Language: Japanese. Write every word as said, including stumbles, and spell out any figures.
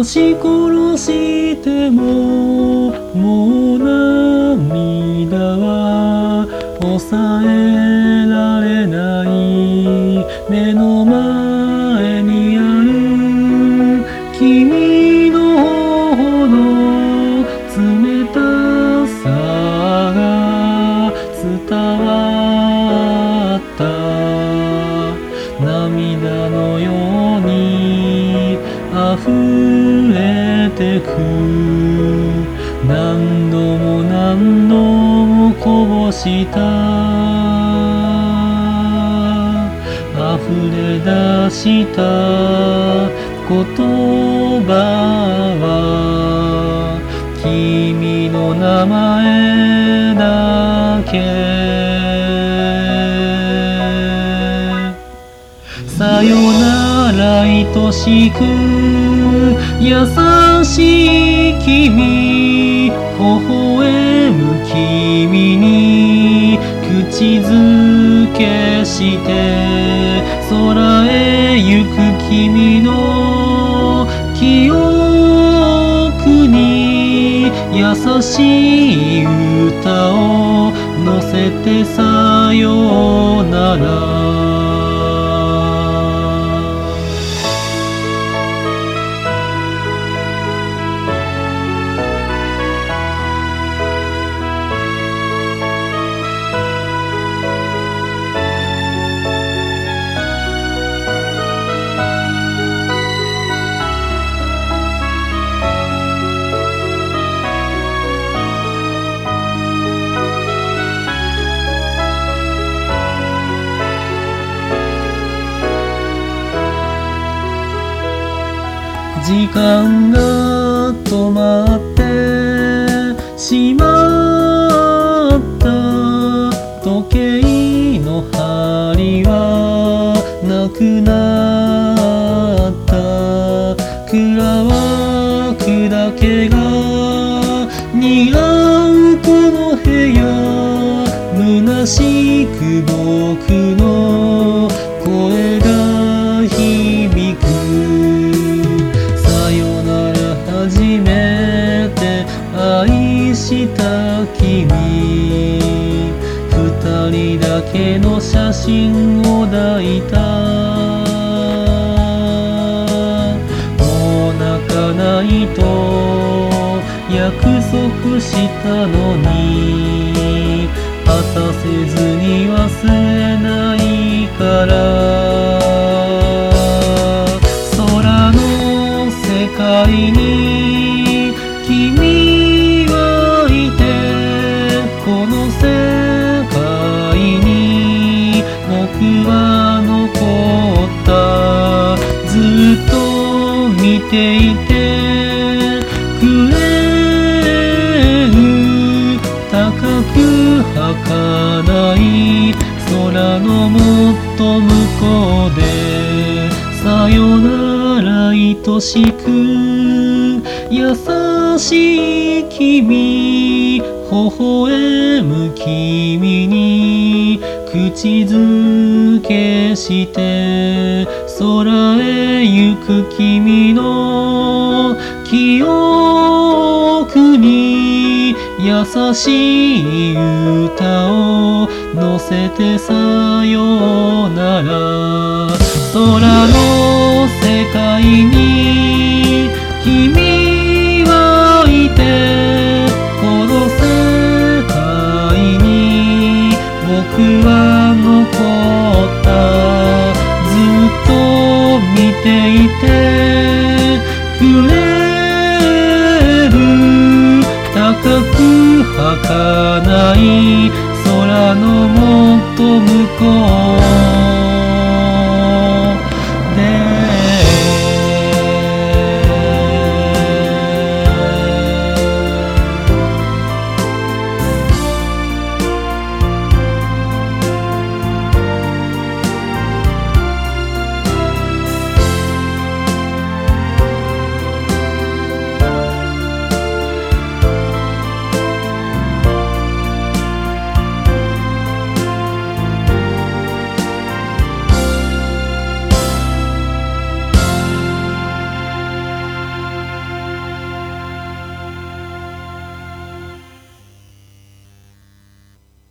し殺してももう涙は抑えられない。目の前にある君の頬の冷たさが伝わった。涙のように溢れてく。何度も何度もこぼした溢れ出した言葉は君の名前だけ。さよなら愛しく優しい君、微笑む君に口づけして空へ行く君の記憶に優しい歌を乗せてさよなら。時間が止まってしまった時計の針はなくなった。蔵は砕けが似合うこの部屋、虚しく僕の声が響く。初めて愛した君、二人だけの写真を抱いた。もう泣かないと約束したのに、果たせずに忘れないから。空の世界に君はいて、この世界に僕は残った。ずっと見ていてくれる、高く儚い空のもっと向こうでさよなら愛しく優しい君、微笑む君に口づけして空へ行く君の記憶に優しい歌を乗せてさよなら。空の世界に君はいて、この世界に僕は残った。ずっと見ていてくれる、高く儚い空のもっと向こう